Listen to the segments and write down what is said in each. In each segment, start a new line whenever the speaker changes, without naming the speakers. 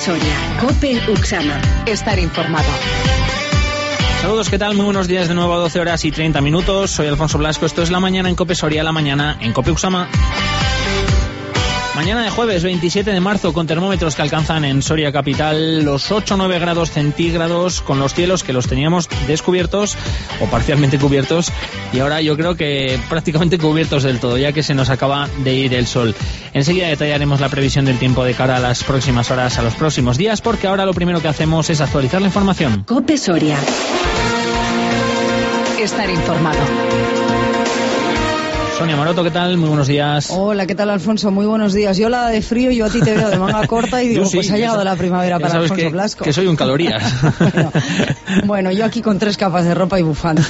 Soria, COPE Uxama. Estar informado.
Saludos, ¿qué tal? Muy buenos días de nuevo a 12 horas y 30 minutos. Soy Alfonso Blasco, esto es La Mañana en COPE Soria, La Mañana en COPE Uxama. Mañana de jueves 27 de marzo con termómetros que alcanzan en Soria capital los 8-9 grados centígrados, con los cielos que los teníamos descubiertos o parcialmente cubiertos y ahora yo creo que prácticamente cubiertos del todo, ya que se nos acaba de ir el sol. Enseguida detallaremos la previsión del tiempo de cara a las próximas horas, a los próximos días, porque ahora lo primero que hacemos es actualizar la información.
COPE Soria. Estar informado.
Sonia Maroto, ¿qué tal? Muy buenos días.
Hola, ¿qué tal, Alfonso? Muy buenos días. Yo la de frío, yo a ti te veo de manga corta y digo, pues ha llegado la primavera para Alfonso Blasco.
Que soy un calorías.
Bueno, yo aquí con 3 capas de ropa y bufanda.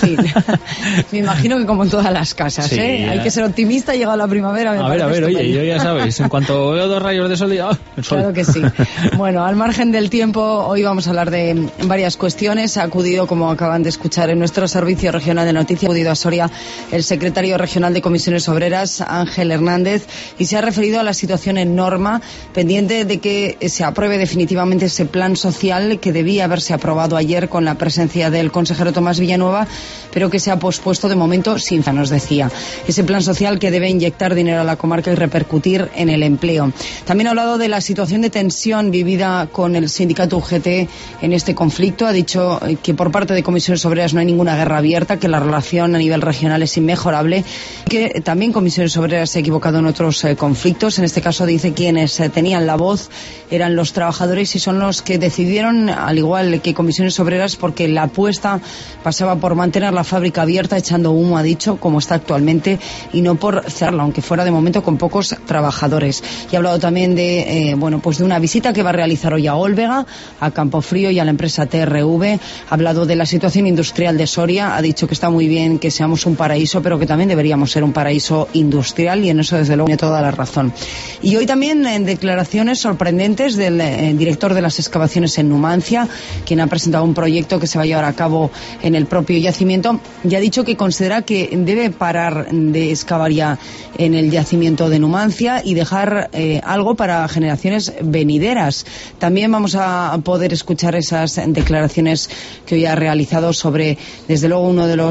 Me imagino que como en todas las casas, sí, Hay que ser optimista, ha llegado la primavera.
A ver, oye, yo ya sabes, en cuanto veo 2 rayos de sol, el sol.
Claro que sí. Bueno, al margen del tiempo, hoy vamos a hablar de varias cuestiones. Ha acudido, como acaban de escuchar, en nuestro servicio regional de noticias, ha acudido a Soria el secretario regional de Comisiones Obreras, Ángel Hernández, y se ha referido a la situación en Norma, pendiente de que se apruebe definitivamente ese plan social que debía haberse aprobado ayer con la presencia del consejero Tomás Villanueva, pero que se ha pospuesto de momento sin nos decía. Ese plan social que debe inyectar dinero a la comarca y repercutir en el empleo. También ha hablado de la situación de tensión vivida con el sindicato UGT en este conflicto. Ha dicho que por parte de Comisiones Obreras no hay ninguna guerra abierta, que la relación a nivel regional es inmejorable, que también Comisiones Obreras se ha equivocado en otros conflictos. En este caso dice quienes tenían la voz eran los trabajadores y son los que decidieron, al igual que Comisiones Obreras, porque la apuesta pasaba por mantener la fábrica abierta, echando humo, ha dicho, como está actualmente, y no por cerrarla, aunque fuera de momento con pocos trabajadores. Y ha hablado también de de una visita que va a realizar hoy a Olvega, a Campofrío y a la empresa TRV. Ha hablado de la situación industrial de Soria, ha dicho que está muy bien que seamos un paraíso, pero que también deberíamos ser un paraíso industrial, y en eso desde luego tiene toda la razón. Y hoy también en declaraciones sorprendentes del director de las excavaciones en Numancia, quien ha presentado un proyecto que se va a llevar a cabo en el propio yacimiento, y ha dicho que considera que debe parar de excavar ya en el yacimiento de Numancia y dejar algo para generaciones venideras. También vamos a poder escuchar esas declaraciones que hoy ha realizado sobre, desde luego, uno de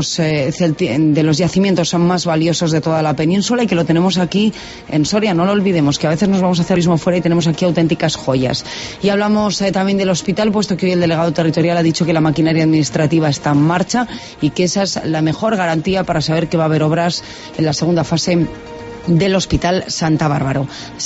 los yacimientos más valiosos de toda la península, y que lo tenemos aquí en Soria. No lo olvidemos, que a veces nos vamos a hacer turismo fuera y tenemos aquí auténticas joyas. Y hablamos también del hospital, puesto que hoy el delegado territorial ha dicho que la maquinaria administrativa está en marcha y que esa es la mejor garantía para saber que va a haber obras en la segunda fase del Hospital Santa Bárbara.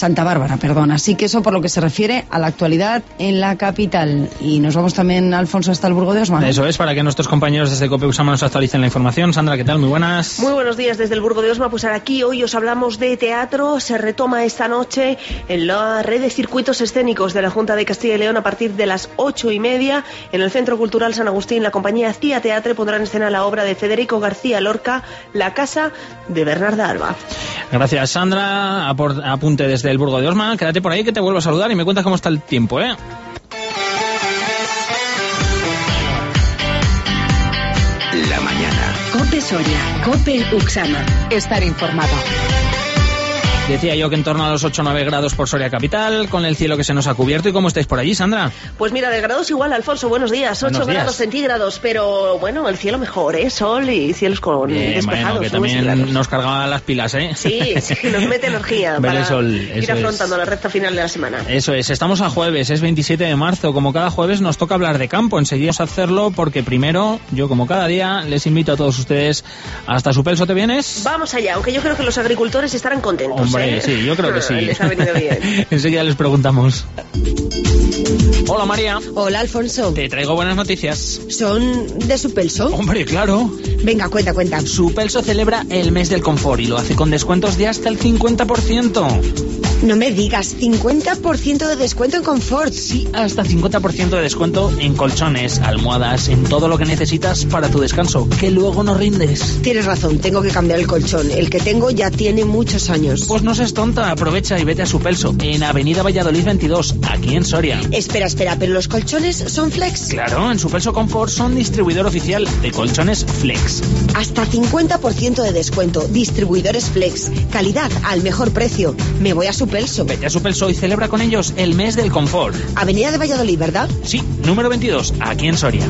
Así que eso por lo que se refiere a la actualidad en la capital. Y nos vamos también, Alfonso, hasta el Burgo de Osma.
Eso es, para que nuestros compañeros desde COPE Uxama nos actualicen la información. Sandra, ¿qué tal? Muy buenas.
Muy buenos días desde el Burgo de Osma. Pues aquí hoy os hablamos de teatro. Se retoma esta noche en la red de circuitos escénicos de la Junta de Castilla y León a partir de las 8:30 en el Centro Cultural San Agustín. La compañía Cía Teatre pondrá en escena la obra de Federico García Lorca, La Casa de Bernarda Alba.
Gracias, Sandra. Apunte desde el Burgo de Osma. Quédate por ahí que te vuelvo a saludar y me cuentas cómo está el tiempo, ¿eh?
La mañana. COPE Soria, COPE Uxama. Estar informado.
Decía yo que en torno a los 8-9 grados por Soria capital, con el cielo que se nos ha cubierto. ¿Y cómo estáis por allí, Sandra?
Pues mira, de grados igual, Alfonso, buenos días. 8 grados centígrados, pero bueno, el cielo mejor, sol y cielos con despejados.
Bueno, que también nos cargaba las pilas, ¿eh?
Sí, nos mete energía para el sol, ir afrontando la recta final de la semana.
Eso es, estamos a jueves, es 27 de marzo. Como cada jueves nos toca hablar de campo. Enseguida vamos a hacerlo porque primero, yo como cada día, les invito a todos ustedes hasta Supelso. ¿Te vienes?
Vamos allá, aunque yo creo que los agricultores estarán contentos.
Hombre, sí, yo creo que sí.
Les ha venido bien.
Enseguida les preguntamos. Hola, María.
Hola, Alfonso.
Te traigo buenas noticias.
¿Son de Supelso?
Hombre, claro.
Venga, cuenta.
Supelso celebra el mes del confort y lo hace con descuentos de hasta el 50%.
No me digas, 50% de descuento en confort.
Sí, hasta 50% de descuento en colchones, almohadas, en todo lo que necesitas para tu descanso, que luego no rindes.
Tienes razón, tengo que cambiar el colchón. El que tengo ya tiene muchos años.
Pues no seas tonta, aprovecha y vete a Supelso, en Avenida Valladolid 22, aquí en Soria.
Espera, ¿pero los colchones son flex?
Claro, en Supelso Confort son distribuidor oficial de colchones flex.
Hasta 50% de descuento, distribuidores flex, calidad al mejor precio. Me voy a Supelso. Supelso.
Vete a Supelso y celebra con ellos el mes del confort.
Avenida de Valladolid, ¿verdad?
Sí, número 22, aquí en Soria.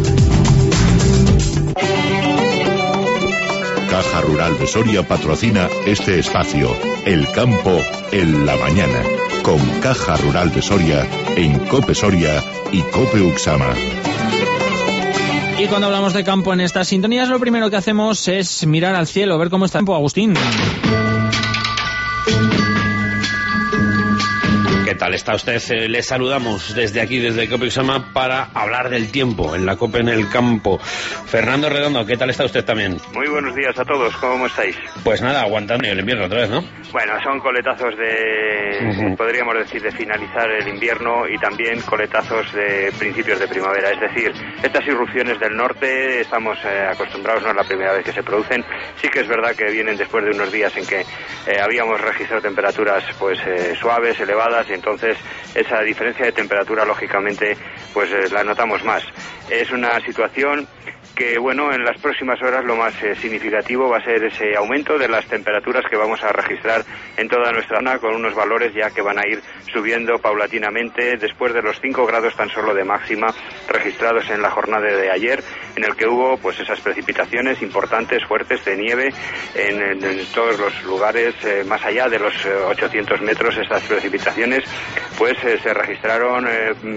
Caja Rural de Soria patrocina este espacio, El Campo en la Mañana, con Caja Rural de Soria en COPE Soria y COPE Uxama.
Y cuando hablamos de campo en estas sintonías, lo primero que hacemos es mirar al cielo, ver cómo está el tiempo. Agustín.
¿Qué tal está usted? Les saludamos desde aquí, desde COPE Uxama, para hablar del tiempo en la COPE en el campo. Fernando Redondo, ¿qué tal está usted también?
Muy buenos días a todos, ¿cómo estáis?
Pues nada, aguantando el invierno otra vez, ¿no?
Bueno, son coletazos podríamos decir, de finalizar el invierno y también coletazos de principios de primavera. Es decir, estas irrupciones del norte estamos acostumbrados, no es la primera vez que se producen. Sí que es verdad que vienen después de unos días en que habíamos registrado temperaturas pues suaves, elevadas, y entonces esa diferencia de temperatura lógicamente pues la notamos más. Es una situación que, bueno, en las próximas horas lo más significativo va a ser ese aumento de las temperaturas que vamos a registrar en toda nuestra zona, con unos valores ya que van a ir subiendo paulatinamente después de los 5 grados tan solo de máxima registrados en la jornada de ayer, en el que hubo pues esas precipitaciones importantes, fuertes, de nieve en todos los lugares, más allá de los 800 metros. Estas precipitaciones pues se registraron,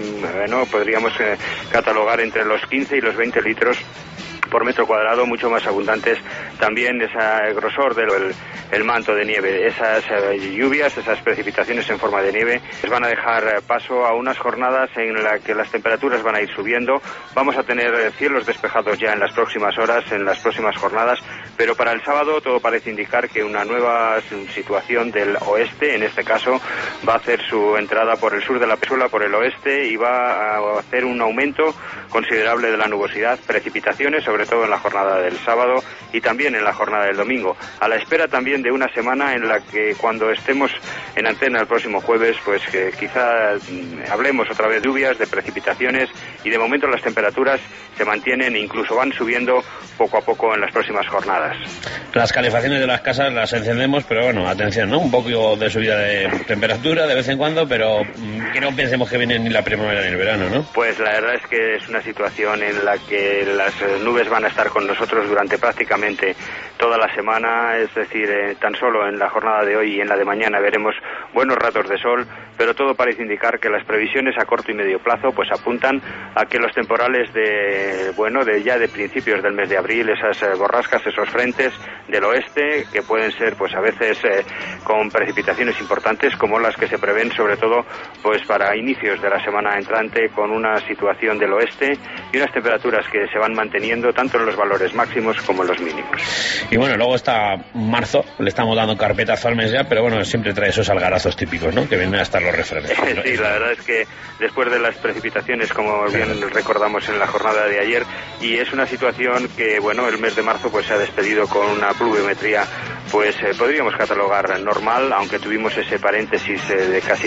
podríamos catalogar entre los 15 y los 20 litros por metro cuadrado, mucho más abundantes también ese grosor del manto de nieve. Esas lluvias, esas precipitaciones en forma de nieve van a dejar paso a unas jornadas en las que las temperaturas van a ir subiendo. Vamos a tener cielos despejados ya en las próximas horas, en las próximas jornadas, pero para el sábado todo parece indicar que una nueva situación del oeste, en este caso, va a hacer su entrada por el sur de la península, por el oeste, y va a hacer un aumento considerable de la nubosidad, precipitaciones, sobre todo en la jornada del sábado y también en la jornada del domingo, a la espera también de una semana en la que, cuando estemos en antena el próximo jueves, pues que quizá hablemos otra vez de lluvias, de precipitaciones, y de momento las temperaturas se mantienen e incluso van subiendo poco a poco en las próximas jornadas.
Las calefacciones de las casas las encendemos, pero bueno, atención, ¿no? Un poco de subida de temperatura de vez en cuando, pero que no pensemos que viene ni la primavera ni el verano, ¿no?
Pues la verdad es que es una situación en la que las nubes van a estar con nosotros durante prácticamente toda la semana, es decir, tan solo en la jornada de hoy y en la de mañana veremos buenos ratos de sol, pero todo parece indicar que las previsiones a corto y medio plazo pues apuntan a que los temporales de principios del mes de abril, esas borrascas, esos frentes del oeste, que pueden ser pues a veces con precipitaciones importantes, como las que se prevén sobre todo pues para inicios de la semana entrante, con una situación del oeste y unas temperaturas que se van manteniendo tanto en los valores máximos como en los mínimos.
Y bueno, luego está marzo, le estamos dando carpetazo al mes ya, pero bueno, siempre trae esos algarazos típicos, ¿no? Que vienen hasta los refranes.
Sí, la verdad es que después de las precipitaciones, como bien recordamos en la jornada de ayer, y es una situación que, bueno, el mes de marzo pues se ha despedido con una pluviometría pues podríamos catalogar normal, aunque tuvimos ese paréntesis de casi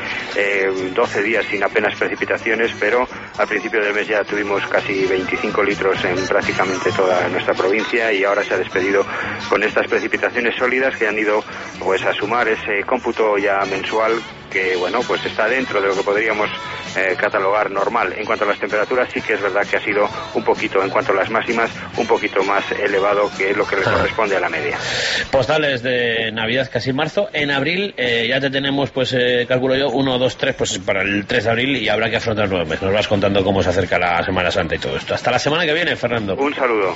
12 días sin apenas precipitaciones, pero al principio del mes ya tuvimos casi 25 litros en prácticamente toda nuestra provincia, y ahora se ha despedido con estas precipitaciones sólidas que han ido pues a sumar ese cómputo ya mensual que, bueno, pues está dentro de lo que podríamos catalogar normal. En cuanto a las temperaturas, sí que es verdad que ha sido un poquito, en cuanto a las máximas, un poquito más elevado que lo que le corresponde a la media.
Postales de Navidad casi marzo. En abril ya te tenemos, pues calculo yo, 1, 2, 3, pues para el 3 de abril, y habrá que afrontar 9 meses. Nos vas contando cómo se acerca la Semana Santa y todo esto. Hasta la semana que viene, Fernando.
Un saludo.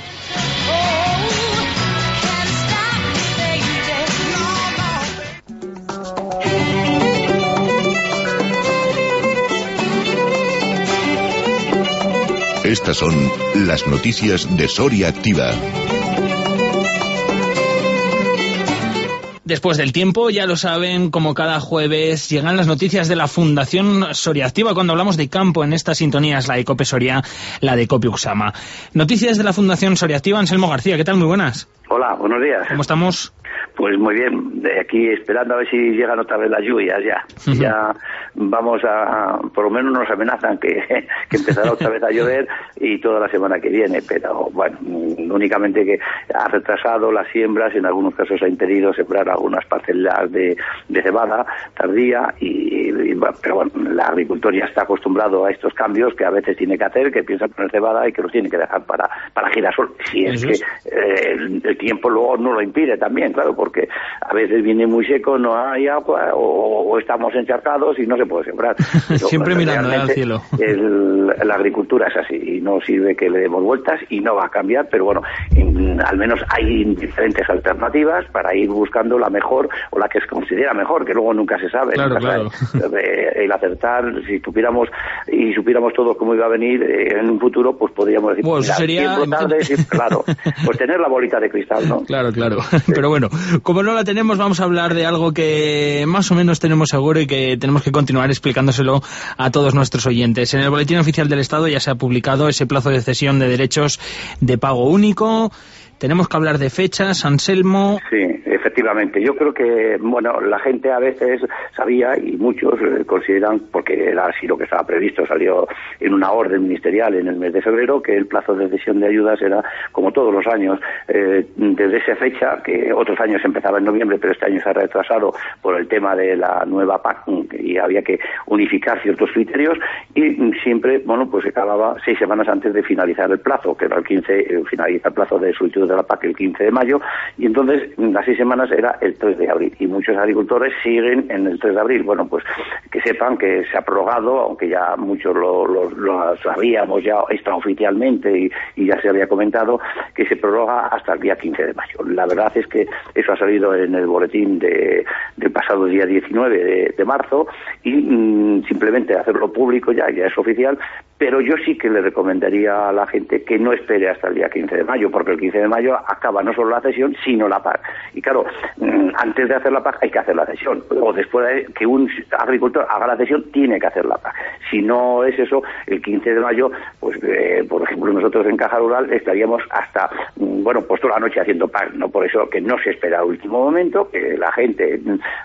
Estas son las noticias de Soria Activa.
Después del tiempo, ya lo saben, como cada jueves, llegan las noticias de la Fundación Soria Activa cuando hablamos de campo en estas sintonías, la de COPE Soria, la de COPE Uxama. Noticias de la Fundación Soria Activa, Anselmo García, ¿qué tal? Muy buenas.
Hola, buenos días.
¿Cómo estamos?
Pues muy bien, de aquí esperando a ver si llegan otra vez las lluvias ya. Ya vamos a, por lo menos nos amenazan que empezará otra vez a llover y toda la semana que viene, pero bueno, únicamente que ha retrasado las siembras, en algunos casos ha impedido sembrar algunas parcelas de cebada tardía pero bueno, el agricultor ya está acostumbrado a estos cambios que a veces tiene que hacer, que piensa poner cebada y que los tiene que dejar para girasol, si es que el tiempo luego no lo impide también, claro, porque a veces viene muy seco, no hay agua o estamos encharcados y no se puede sembrar.
Siempre mirando al cielo.
La agricultura es así y no sirve que le demos vueltas y no va a cambiar, pero bueno, al menos hay diferentes alternativas para ir buscando la mejor o la que se considera mejor, que luego nunca se sabe.
Claro.
El acertar, si supiéramos todos cómo iba a venir en un futuro, pues podríamos decir,
bueno, sería
tarde, sí, claro, pues tener la bolita de cristal, ¿no?
Claro. Pero bueno, como no la tenemos, vamos a hablar de algo que más o menos tenemos seguro y que tenemos que continuar explicándoselo a todos nuestros oyentes. En el Boletín Oficial del Estado ya se ha publicado ese plazo de cesión de derechos de pago único. Tenemos que hablar de fechas, Anselmo.
Sí, efectivamente. Yo creo que, bueno, la gente a veces sabía, y muchos consideran, porque era así lo que estaba previsto, salió en una orden ministerial en el mes de febrero, que el plazo de cesión de ayudas era, como todos los años, desde esa fecha, que otros años empezaba en noviembre, pero este año se ha retrasado por el tema de la nueva PAC, y había que unificar ciertos criterios, y siempre, bueno, pues se acababa 6 semanas antes de finalizar el plazo, que era el 15, finaliza el plazo de solicitud de la PAC el 15 de mayo, y entonces las 6 semanas era el 3 de abril, y muchos agricultores siguen en el 3 de abril. Bueno, pues que sepan que se ha prorrogado, aunque ya muchos lo sabíamos ya extraoficialmente y ya se había comentado, que se prorroga hasta el día 15 de mayo. La verdad es que eso ha salido en el boletín del pasado día 19 de marzo, y simplemente hacerlo público ya es oficial, pero yo sí que le recomendaría a la gente que no espere hasta el día 15 de mayo, porque el 15 de mayo acaba no solo la cesión, sino la PAC. Y claro, antes de hacer la PAC hay que hacer la cesión, o después de que un agricultor haga la cesión, tiene que hacer la PAC. Si no es eso, el 15 de mayo, pues por ejemplo, nosotros en Caja Rural estaríamos hasta, pues toda la noche haciendo PAC, ¿no? Por eso que no se espera al último momento, que la gente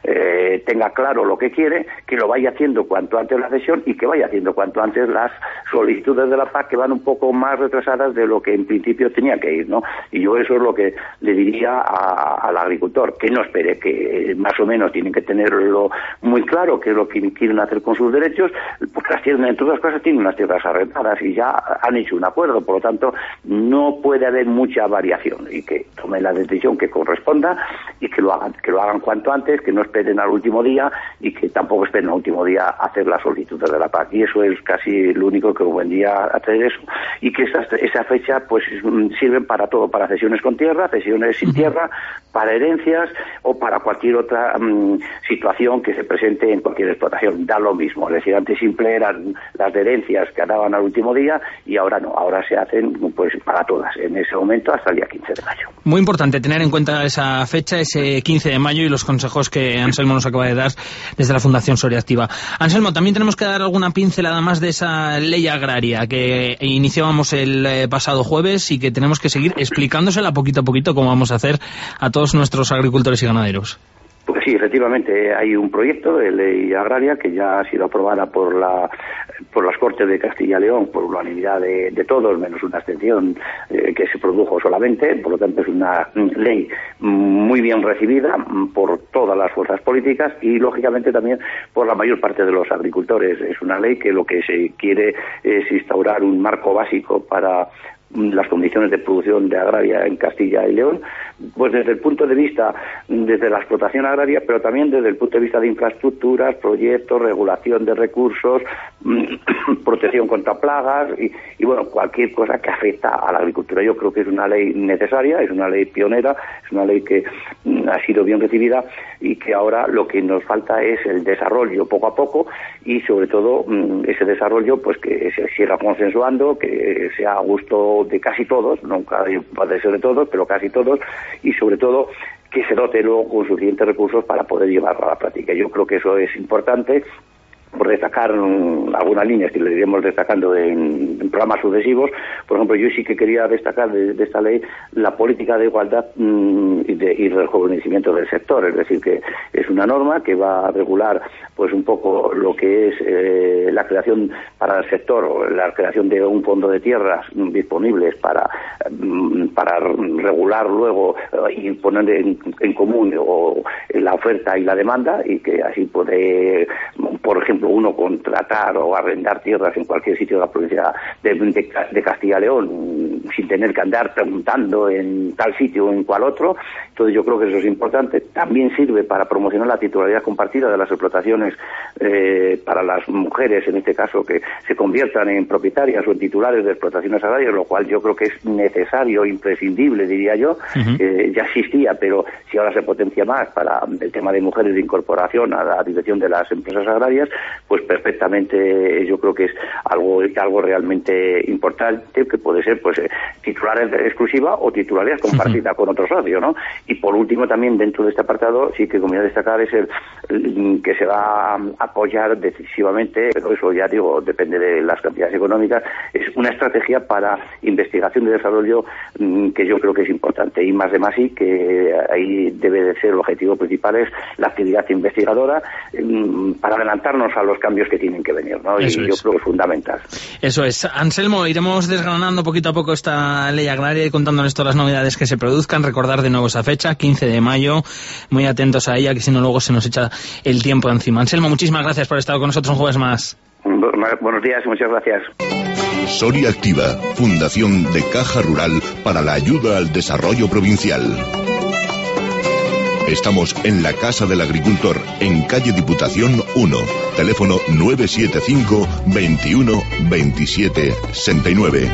tenga claro lo que quiere, que lo vaya haciendo cuanto antes la cesión y que vaya haciendo cuanto antes las solicitudes de la PAC, que van un poco más retrasadas de lo que en principio tenía que ir, ¿no? Y yo eso es lo que le diría al agricultor, que no espere, que más o menos tienen que tenerlo muy claro, qué es lo que quieren hacer con sus derechos, porque las tierras, entre otras cosas, tienen unas tierras arrendadas y ya han hecho un acuerdo, por lo tanto no puede haber mucha variación, y que tomen la decisión que corresponda y que lo hagan cuanto antes, que no esperen al último día y que tampoco esperen al último día a hacer las solicitudes de la PAC, y eso es casi lo único que vendría a hacer eso, y que esa fecha pues sirven para todo, para cesiones con tierra, cesiones sin tierra, para herencias o para cualquier otra situación que se presente en cualquier explotación, da lo mismo. Es decir, antes simple eran las de herencias que daban al último día y ahora no, ahora se hacen pues para todas, en ese momento hasta el día 15 de mayo.
Muy importante tener en cuenta esa fecha, ese 15 de mayo, y los consejos que Anselmo nos acaba de dar desde la Fundación Soria Activa. Anselmo, también tenemos que dar alguna pincelada más de esa ley agraria que iniciábamos el pasado jueves y que tenemos que seguir explicándosela poquito a poquito, como vamos a hacer a todos nuestros agricultores y ganaderos.
Pues sí, efectivamente, hay un proyecto de ley agraria que ya ha sido aprobada por las Cortes de Castilla y León por unanimidad de todos, menos una abstención que se produjo solamente. Por lo tanto, es una ley muy bien recibida por todas las fuerzas políticas y, lógicamente, también por la mayor parte de los agricultores. Es una ley que lo que se quiere es instaurar un marco básico para las condiciones de producción de agraria en Castilla y León, pues desde el punto de vista, desde la explotación agraria, pero también desde el punto de vista de infraestructuras, proyectos, regulación de recursos, protección contra plagas y bueno, cualquier cosa que afecta a la agricultura. Yo creo que es una ley necesaria, es una ley pionera, es una ley que ha sido bien recibida y que ahora lo que nos falta es el desarrollo poco a poco y sobre todo ese desarrollo pues que se siga consensuando, que sea a gusto de casi todos, nunca puede ser de todos, pero casi todos, y sobre todo que se dote luego con suficientes recursos para poder llevarlo a la práctica. Yo creo que eso es importante por destacar algunas líneas que le iremos destacando en programas sucesivos. Por ejemplo, yo sí que quería destacar de esta ley la política de igualdad y rejuvenecimiento del sector, es decir, que es una norma que va a regular pues un poco lo que es la creación para el sector, o la creación de un fondo de tierras disponibles para regular luego y poner en común la oferta y la demanda, y que así puede, por ejemplo, uno contratar o arrendar tierras en cualquier sitio de la provincia de Castilla y León sin tener que andar preguntando en tal sitio o en cual otro. Entonces yo creo que eso es importante. También sirve para promocionar la titularidad compartida de las explotaciones para las mujeres, en este caso, que se conviertan en propietarias o en titulares de explotaciones agrarias, lo cual yo creo que es necesario, imprescindible, diría yo. Ya existía, pero si ahora se potencia más para el tema de mujeres de incorporación a la dirección de las empresas agrarias, pues perfectamente yo creo que es algo realmente importante, que puede ser pues titularidad exclusiva o titularidad compartida con otro socio, ¿no? Y por último, también dentro de este apartado, sí que como ya destacar, es el que se va a apoyar decisivamente, pero eso ya digo, depende de las cantidades económicas, es una estrategia para investigación y desarrollo que yo creo que es importante, y más de más, y que ahí debe de ser el objetivo principal, es la actividad investigadora para adelantarnos a los cambios que tienen que venir, ¿no? Yo creo que es fundamental.
Eso es. Anselmo, iremos desgranando poquito a poco esta ley agraria y contándoles todas las novedades que se produzcan. Recordar de nuevo esa fecha, 15 de mayo, muy atentos a ella, que si no luego se nos echa el tiempo encima. Anselmo, muchísimas gracias por estar con nosotros un jueves más.
Buenos días y muchas gracias.
Soria Activa, Fundación de Caja Rural para la Ayuda al Desarrollo Provincial. Estamos en la Casa del Agricultor, en calle Diputación 1, teléfono 975 21 27 69.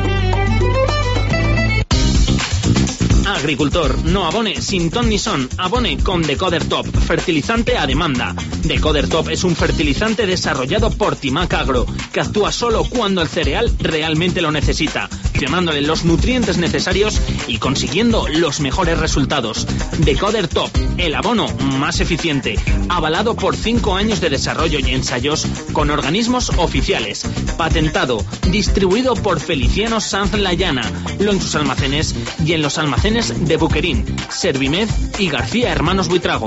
Agricultor, no abone sin ton ni son, abone con Decoder Top, fertilizante a demanda. Decoder Top es un fertilizante desarrollado por Timac Agro, que actúa solo cuando el cereal realmente lo necesita, gestionándole los nutrientes necesarios y consiguiendo los mejores resultados. Decoder Top, el abono más eficiente, avalado por 5 años de desarrollo y ensayos con organismos oficiales, patentado, distribuido por Feliciano Sanz Layana, lo en sus almacenes y en los almacenes de Buquerín, Servimed y García Hermanos Buitrago.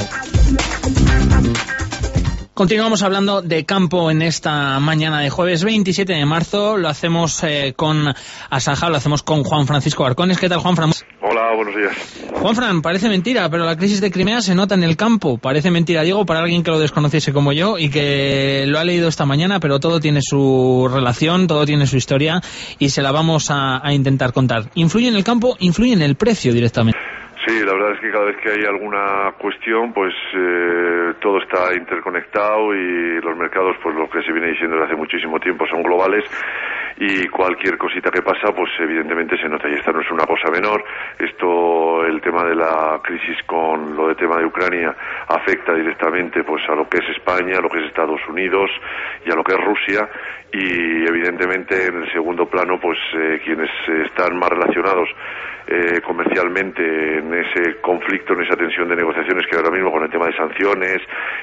Continuamos hablando de campo en esta mañana de jueves 27 de marzo. Lo hacemos con Asaja, lo hacemos con Juan Francisco Arcones. ¿Qué tal, Juanfran?
Hola, buenos días.
Juanfran, parece mentira, pero la crisis de Crimea se nota en el campo. Parece mentira, digo, para alguien que lo desconociese como yo y que lo ha leído esta mañana, pero todo tiene su relación, todo tiene su historia y se la vamos a intentar contar. ¿Influye en el campo? ¿Influye en el precio directamente?
Sí, la verdad es que cada vez que hay alguna cuestión, pues todo está interconectado y los mercados, pues lo que se viene diciendo desde hace muchísimo tiempo, son globales y cualquier cosita que pasa, pues evidentemente se nota, y esta no es una cosa menor. Esto, el tema de la crisis con lo de tema de Ucrania afecta directamente pues a lo que es España, a lo que es Estados Unidos y a lo que es Rusia, y evidentemente en el segundo plano pues quienes están más relacionados comercialmente en ese conflicto, en esa tensión de negociaciones que ahora mismo con el tema de sanciones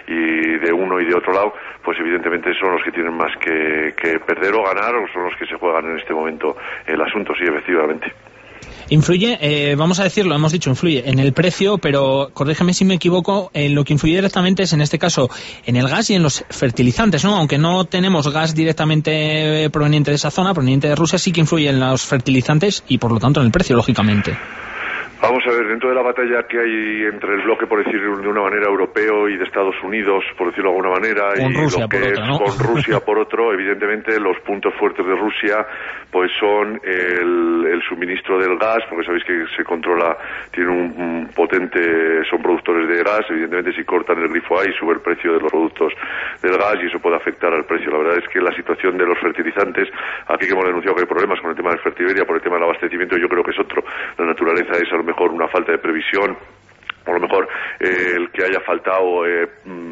y de uno y de otro lado, pues evidentemente son los que tienen más que perder o ganar, o son los que se juegan en este momento el asunto, sí, efectivamente.
Influye, vamos a decirlo, hemos dicho, influye en el precio, pero corrígeme si me equivoco, en lo que influye directamente es en este caso en el gas y en los fertilizantes, ¿no? Aunque no tenemos gas directamente proveniente de esa zona, proveniente de Rusia, sí que influye en los fertilizantes y por lo tanto en el precio, lógicamente.
Vamos a ver, dentro de la batalla que hay entre el bloque, por decir de una manera, europeo y de Estados Unidos, por decirlo de alguna manera,
con
y
Rusia,
lo que
por otra, ¿no?
con Rusia por otro, evidentemente los puntos fuertes de Rusia pues son el suministro del gas, porque sabéis que se controla, tiene un potente, son productores de gas, evidentemente si cortan el grifo ahí sube el precio de los productos del gas y eso puede afectar al precio. La verdad es que la situación de los fertilizantes, aquí que hemos denunciado que hay problemas con el tema del fertiberia, por el tema del abastecimiento, yo creo que es otro. La naturaleza es a lo mejor una falta de previsión, o a lo mejor el que haya faltado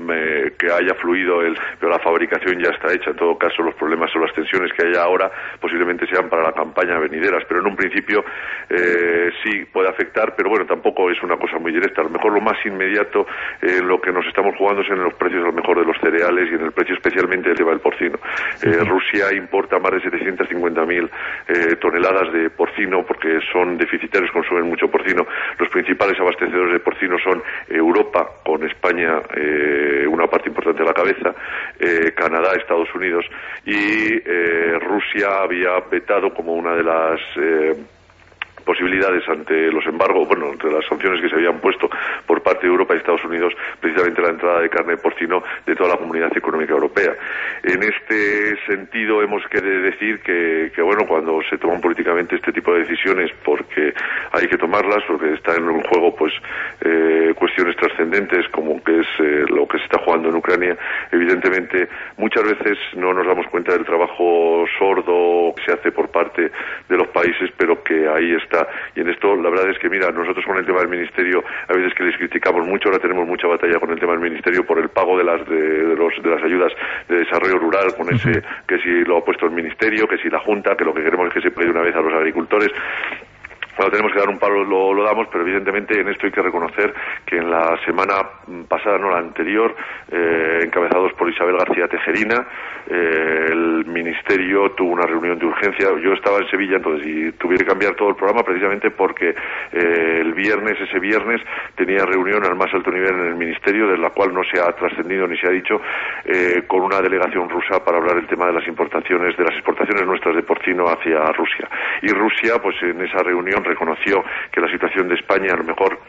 que haya fluido pero la fabricación ya está hecha. En todo caso, los problemas o las tensiones que haya ahora posiblemente sean para la campaña venideras, pero en un principio sí puede afectar, pero bueno, tampoco es una cosa muy directa. A lo mejor lo más inmediato lo que nos estamos jugando es en los precios a lo mejor de los cereales y en el precio especialmente del tema del porcino. Rusia importa más de 750.000 toneladas de porcino porque son deficitarios, consumen mucho porcino. Los principales abastecedores de porcino son Europa, con España una parte importante de la cabeza, Canadá, Estados Unidos, y Rusia había vetado como una de las posibilidades ante los embargos, entre las sanciones que se habían puesto por parte de Europa y Estados Unidos, precisamente la entrada de carne de porcino de toda la Comunidad Económica Europea. En este sentido hemos que decir que cuando se toman políticamente este tipo de decisiones, porque hay que tomarlas, porque está en un juego cuestiones trascendentes como que es lo que se está jugando en Ucrania, evidentemente muchas veces no nos damos cuenta del trabajo sordo que se hace por parte de los países, pero que ahí está. Y en esto la verdad es que nosotros con el tema del ministerio a veces que les criticamos mucho, ahora tenemos mucha batalla con el tema del ministerio por el pago de las ayudas de desarrollo rural, con ese que si lo ha puesto el ministerio, que si la Junta, que lo que queremos es que se pague una vez a los agricultores. Cuando tenemos que dar un palo lo damos, pero evidentemente en esto hay que reconocer que en la semana pasada, no la anterior, encabezados por Isabel García Tejerina, el Ministerio tuvo una reunión de urgencia. Yo estaba en Sevilla, entonces, y tuve que cambiar todo el programa precisamente porque ese viernes, tenía reunión al más alto nivel en el Ministerio, de la cual no se ha trascendido ni se ha dicho, con una delegación rusa para hablar del tema de las exportaciones nuestras de porcino hacia Rusia. Y Rusia, pues en esa reunión reconoció que la situación de España a lo mejor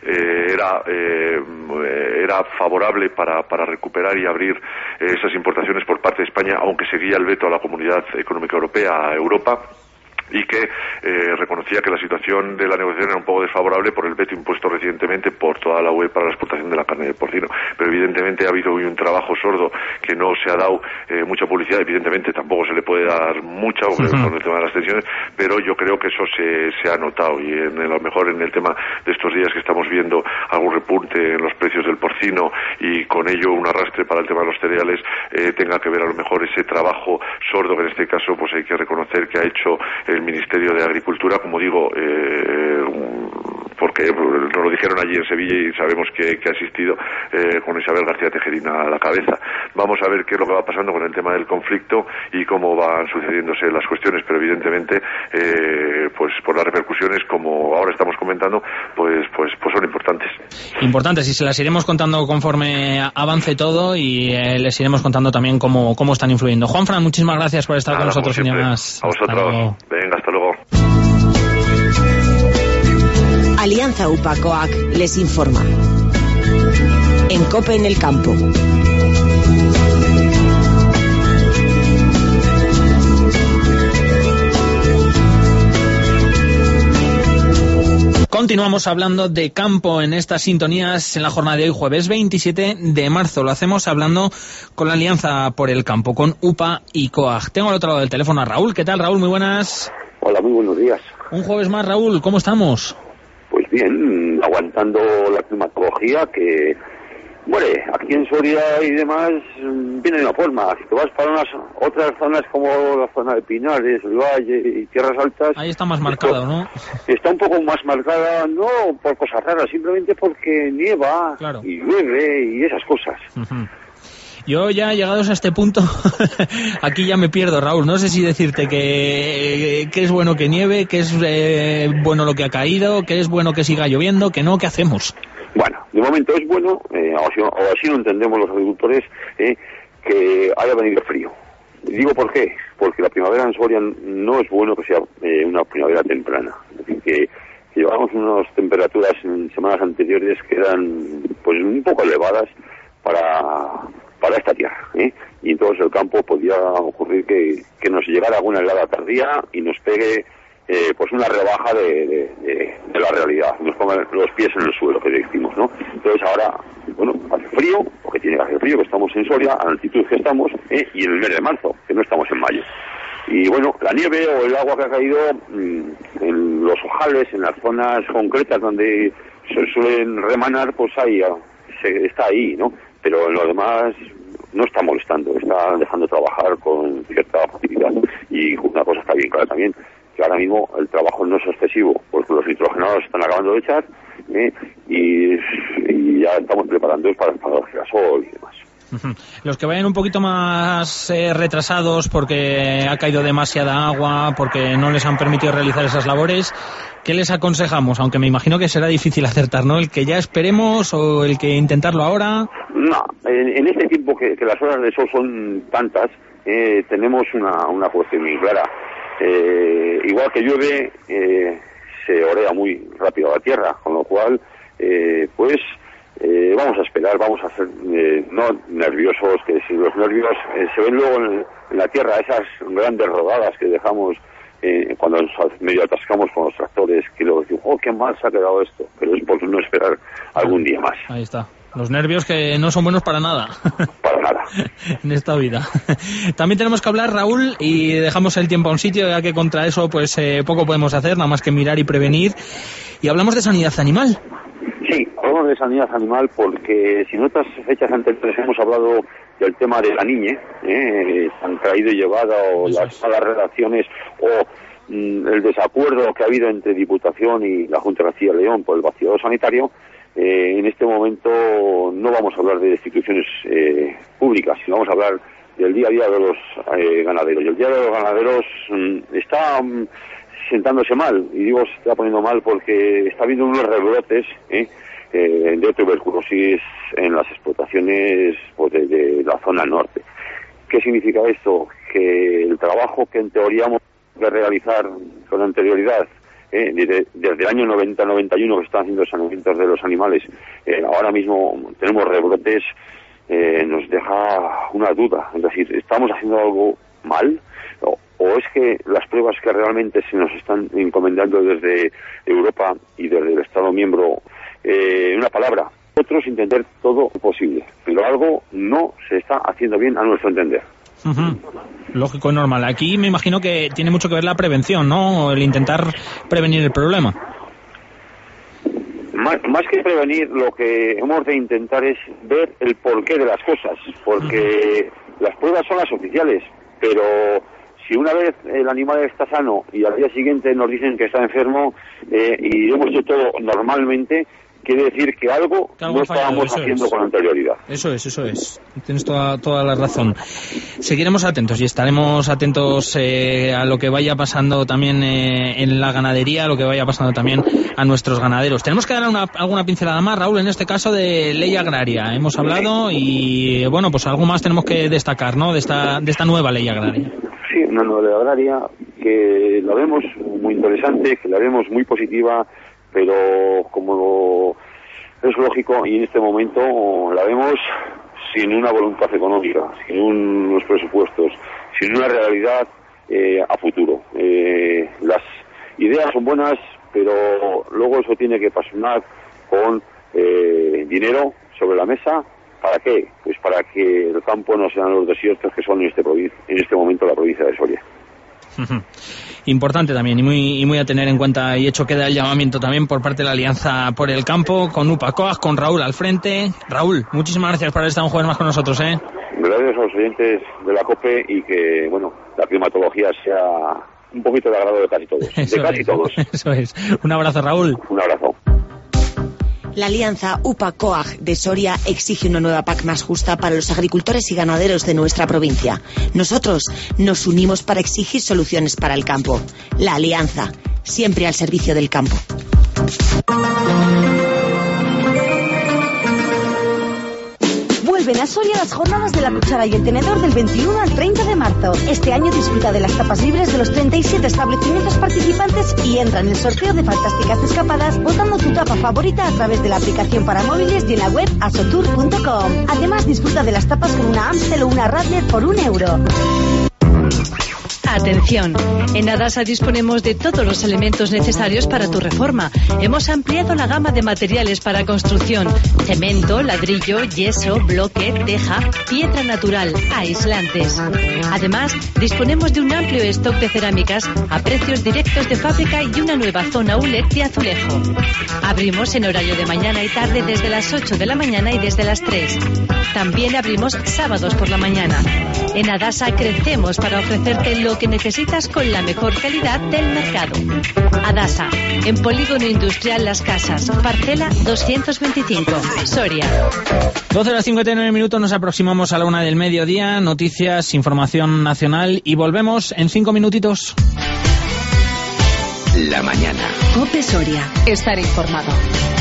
era favorable para recuperar y abrir esas importaciones por parte de España, aunque seguía el veto a la Comunidad Económica Europea, a Europa, y que reconocía que la situación de la negociación era un poco desfavorable por el veto impuesto recientemente por toda la UE para la exportación de la carne de porcino. Pero evidentemente ha habido hoy un trabajo sordo que no se ha dado mucha publicidad. Evidentemente tampoco se le puede dar mucha con el tema de las tensiones, pero yo creo que eso se ha notado, y a lo mejor en el tema de estos días que estamos viendo algún repunte en los precios del porcino y con ello un arrastre para el tema de los cereales, tenga que ver a lo mejor ese trabajo sordo que en este caso pues hay que reconocer que ha hecho el Ministerio de Agricultura, como digo, porque nos lo dijeron allí en Sevilla y sabemos que ha asistido con Isabel García Tejerina a la cabeza. Vamos a ver qué es lo que va pasando con el tema del conflicto y cómo van sucediéndose las cuestiones, pero evidentemente pues por las repercusiones, como ahora estamos comentando, pues son importantes.
Importantes, y se las iremos contando conforme avance todo, y les iremos contando también cómo están influyendo. Juanfran, muchísimas gracias por estar con nosotros un día más.
A vosotros. Venga, hasta luego.
Alianza UPA-COAC les informa. En COPE en el campo.
Continuamos hablando de campo en estas sintonías en la jornada de hoy, jueves 27 de marzo. Lo hacemos hablando con la Alianza por el Campo, con UPA y COAG. Tengo al otro lado del teléfono a Raúl. ¿Qué tal, Raúl? Muy buenas.
Hola, muy buenos días.
Un jueves más, Raúl. ¿Cómo estamos?
Pues bien, aguantando la climatología que, bueno, aquí en Soria y demás viene de una forma. Si te vas para otras zonas como la zona de Pinares, el Valle y Tierras Altas...
Ahí está más marcado, ¿no?
Está un poco más marcada, no por cosas raras, simplemente porque nieva, claro, y llueve y esas cosas.
Uh-huh. Yo ya llegados a este punto, aquí ya me pierdo, Raúl. No sé si decirte que es bueno que nieve, que es bueno lo que ha caído, que es bueno que siga lloviendo, que no, ¿qué hacemos?
Bueno, de momento es bueno, o así lo entendemos los agricultores, que haya venido frío. Digo por qué, porque la primavera en Soria no es bueno que sea una primavera temprana. Es decir, que llevamos unas temperaturas en semanas anteriores que eran pues un poco elevadas para esta tierra, y entonces el campo podía ocurrir que nos llegara alguna helada tardía y nos pegue pues una rebaja de la realidad, nos ponga los pies en el suelo, que decimos, ¿no? Entonces ahora, bueno, hace frío, porque tiene que hacer frío, que estamos en Soria, a la altitud que estamos, y en el mes de marzo, que no estamos en mayo. Y bueno, la nieve o el agua que ha caído en los ojales, en las zonas concretas donde se suelen remanar, pues ahí está ahí, ¿no? pero en lo demás no está molestando, está dejando trabajar con cierta facilidad. Y una cosa está bien clara también, que ahora mismo el trabajo no es excesivo, porque los nitrogenados están acabando de echar, y ya estamos preparándonos para el girasol y demás.
Los que vayan un poquito más retrasados porque ha caído demasiada agua, porque no les han permitido realizar esas labores, ¿qué les aconsejamos? Aunque me imagino que será difícil acertar, ¿no? ¿El que ya esperemos o el que intentarlo ahora?
No, en este tiempo que las horas de sol son tantas, tenemos una cuestión muy clara. Igual que llueve, se orea muy rápido la tierra, con lo cual, vamos a esperar, vamos a ser no nerviosos, que si los nervios se ven luego en la tierra, esas grandes rodadas que dejamos cuando nos medio atascamos con los tractores, que luego decimos, qué mal se ha quedado esto, pero es por no esperar algún día más.
Ahí está. Los nervios que no son buenos para nada.
Para nada.
En esta vida. También tenemos que hablar, Raúl, y dejamos el tiempo a un sitio, ya que contra eso pues poco podemos hacer, nada más que mirar y prevenir. Y hablamos de sanidad animal.
Sí, hablamos de sanidad animal porque si en otras fechas anteriores hemos hablado del tema de la niñe, han traído y llevado o las malas relaciones o el desacuerdo que ha habido entre Diputación y la Junta de Castilla y León por el vaciado sanitario, en este momento no vamos a hablar de instituciones públicas, sino vamos a hablar del día a día de los ganaderos. Y el día de los ganaderos está sentándose mal, y digo se está poniendo mal porque está habiendo unos rebrotes de tuberculosis en las explotaciones pues, de la zona norte. ¿Qué significa esto? Que el trabajo que en teoría hemos de realizar con anterioridad, desde el año 90-91 que están haciendo saneamientos de los animales, ahora mismo tenemos rebrotes, nos deja una duda. Es decir, ¿estamos haciendo algo mal? ¿O es que las pruebas que realmente se nos están encomendando desde Europa y desde el Estado miembro, una palabra, nosotros intentar todo lo posible, pero algo no se está haciendo bien a nuestro entender?
Lógico y normal. Aquí me imagino que tiene mucho que ver la prevención, ¿no? El intentar prevenir el problema.
Más que prevenir, lo que hemos de intentar es ver el porqué de las cosas, porque las pruebas son las oficiales, pero si una vez el animal está sano y al día siguiente nos dicen que está enfermo y hemos hecho todo normalmente, quiere decir que algo no estábamos haciendo con anterioridad.
Eso es. Tienes toda la razón. Seguiremos atentos y estaremos atentos a lo que vaya pasando también en la ganadería, a lo que vaya pasando también a nuestros ganaderos. Tenemos que dar alguna pincelada más, Raúl, en este caso de ley agraria. Hemos hablado y, bueno, pues algo más tenemos que destacar, ¿no?, de esta nueva ley agraria.
Sí, una nueva ley agraria que la vemos muy interesante, que la vemos muy positiva, pero como es lógico y en este momento la vemos sin una voluntad económica, sin unos presupuestos, sin una realidad a futuro. Las ideas son buenas, pero luego eso tiene que pasar con dinero sobre la mesa. ¿Para qué? Pues para que el campo no sean los desiertos que son en este momento la provincia de Soria.
Importante también y muy a tener en cuenta, y hecho queda el llamamiento también por parte de la Alianza por el Campo, con UPA-COAG, con Raúl al frente. Raúl, muchísimas gracias por haber estado un jueves más con nosotros.
Gracias a los oyentes de la COPE y que, bueno, la climatología sea un poquito de agrado de casi todos. Todos.
Eso es. Un abrazo, Raúl.
Un abrazo.
La alianza UPA-COAG de Soria exige una nueva PAC más justa para los agricultores y ganaderos de nuestra provincia. Nosotros nos unimos para exigir soluciones para el campo. La alianza, siempre al servicio del campo.
Vuelven a Soria las jornadas de la cuchara y el tenedor del 21 al 30 de marzo. Este año disfruta de las tapas libres de los 37 establecimientos participantes y entra en el sorteo de fantásticas escapadas votando tu tapa favorita a través de la aplicación para móviles y en la web asotour.com. Además disfruta de las tapas con una Amstel o una Radler por €1.
Atención, en Adasa disponemos de todos los elementos necesarios para tu reforma. Hemos ampliado la gama de materiales para construcción: cemento, ladrillo, yeso, bloque, teja, piedra natural, aislantes. Además, disponemos de un amplio stock de cerámicas a precios directos de fábrica y una nueva zona outlet de azulejo. Abrimos en horario de mañana y tarde desde las 8 de la mañana y desde las 3. También abrimos sábados por la mañana. En Adasa crecemos para ofrecerte lo que necesitas con la mejor calidad del mercado. Adasa, en Polígono Industrial Las Casas, parcela 225, Soria.
12:59, nos aproximamos a la 1 del mediodía. Noticias, información nacional y volvemos en 5 minutitos.
La mañana.
COPE Soria. Estar informado.